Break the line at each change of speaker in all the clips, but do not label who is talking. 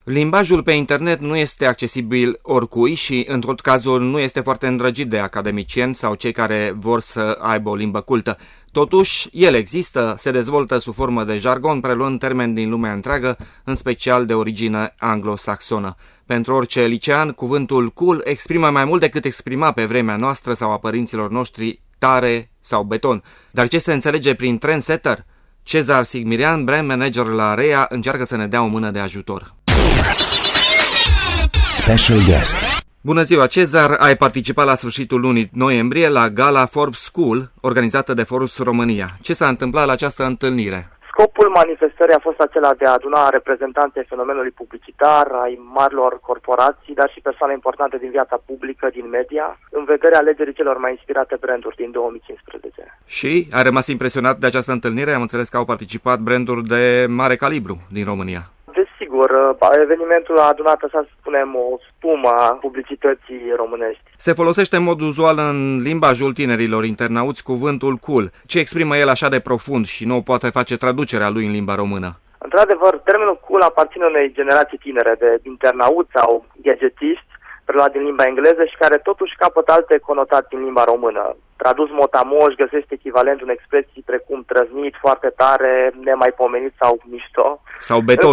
Limbajul pe internet nu este accesibil oricui și, în tot cazul, nu este foarte îndrăgit de academicieni sau cei care vor să aibă o limbă cultă. Totuși, el există, se dezvoltă sub formă de jargon, preluând termeni din lumea întreagă, în special de origine anglosaxonă. Pentru orice licean, cuvântul cool exprimă mai mult decât exprima pe vremea noastră sau a părinților noștri tare sau beton. Dar ce se înțelege prin trendsetter? Cezar Sigmirian, brand manager la Rea, încearcă să ne dea o mână de ajutor.
Special guest.
Bună ziua, Cezar! Ai participat la sfârșitul lunii noiembrie la Gala Forbes School, organizată de Forbes România. Ce s-a întâmplat la această întâlnire?
Scopul manifestării a fost acela de a aduna reprezentanții fenomenului publicitar, ai marilor corporații, dar și persoane importante din viața publică, din media, în vederea alegerii celor mai inspirate branduri din 2015.
Și ai rămas impresionat de această întâlnire? Am înțeles că au participat branduri de mare calibru din România.
Desigur, evenimentul a adunat, așa să spunem, o spumă a publicității românești.
Se folosește în mod uzual în limbajul tinerilor internauți cuvântul cool. Ce exprimă el așa de profund și nu poate face traducerea lui în limba română?
Într-adevăr, termenul cool aparține unei generații tinere de internauți sau gadgetiști, preluat din limba engleză și care totuși capătă alte conotații în limba română. Tradus motamoș, găsește echivalent în expresii precum trăznit, foarte tare, nemaipomenit sau mișto.
Sau beton.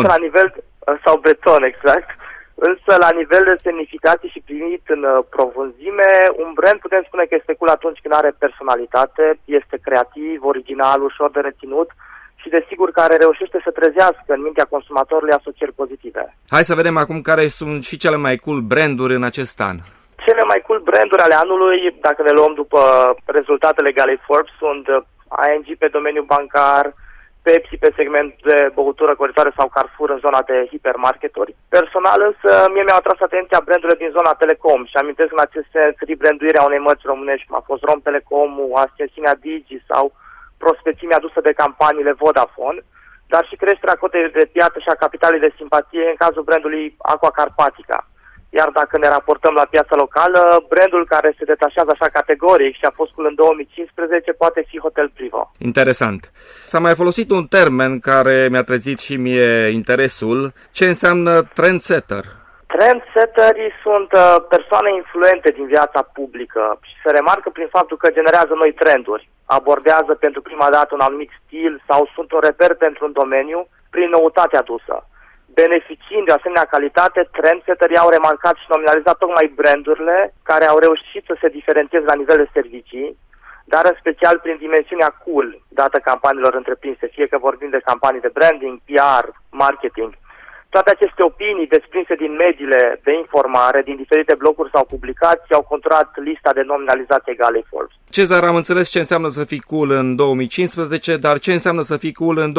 Sau beton, exact. Însă, la nivel de semnificație și primit în profunzime, un brand putem spune că este cool atunci când are personalitate, este creativ, original, ușor de reținut și, desigur, care reușește să trezească în mintea consumatorului asocieri pozitive.
Hai să vedem acum care sunt și cele mai cool branduri în acest an.
Cele mai cool branduri ale anului, dacă ne luăm după rezultatele Galei Forbes, sunt ING pe domeniul bancar, Pepsi pe segment de băutură coritoare sau Carrefour în zona de hipermarketuri. Personal însă, mie mi-au atras atenția brandurile din zona telecom și amintesc în acest sens rebranduirea unei mărci românești, cum a fost Rom Telecom, ascensiunea Digi sau prospețimea adusă de campaniile Vodafone, dar și creșterea cotei de piață și a capitalului de simpatie în cazul brandului Aqua Carpatica. Iar dacă ne raportăm la piața locală, brandul care se detașează așa categoric și a fost cool în 2015 poate fi Hotel Privo.
Interesant. S-a mai folosit un termen care mi-a trezit și mie interesul. Ce înseamnă trendsetter?
Trendsetterii sunt persoane influente din viața publică și se remarcă prin faptul că generează noi trenduri, abordează pentru prima dată un anumit stil sau sunt un reper pentru un domeniu prin noutate adusă. Beneficiind de asemenea calitate, trendsetterii au remarcat și nominalizat tocmai brandurile care au reușit să se diferențieze la nivel de servicii, dar în special prin dimensiunea cool dată campaniilor întreprinse, fie că vorbim de campanii de branding, PR, marketing. Toate aceste opinii desprinse din mediile de informare, din diferite bloguri sau publicații, au conturat lista de nominalizații Galei Forbes.
Cezar, am înțeles ce înseamnă să fii cool în 2015, dar ce înseamnă să fii cool în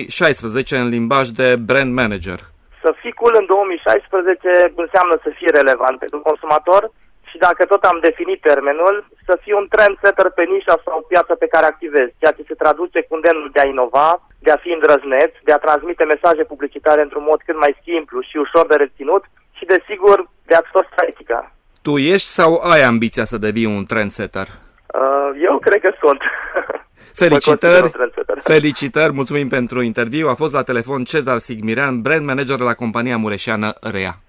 2016 în limbaj de brand manager?
Să fii cool în 2016 înseamnă să fii relevant pentru consumator și, dacă tot am definit termenul, să fii un trendsetter pe nișa sau piața pe care activezi, ceea ce se traduce cu îndemnul de a inova, de a fi îndrăzneț, de a transmite mesaje publicitare într-un mod cât mai simplu și ușor de reținut și, desigur, de a-ți păstra etica.
Tu ești sau ai ambiția să devii un trendsetter?
Eu cred că sunt.
Felicitări! Felicitări! Mulțumim pentru interviu. A fost la telefon Cezar Sigmirian, brand manager la compania mureșeană Rea.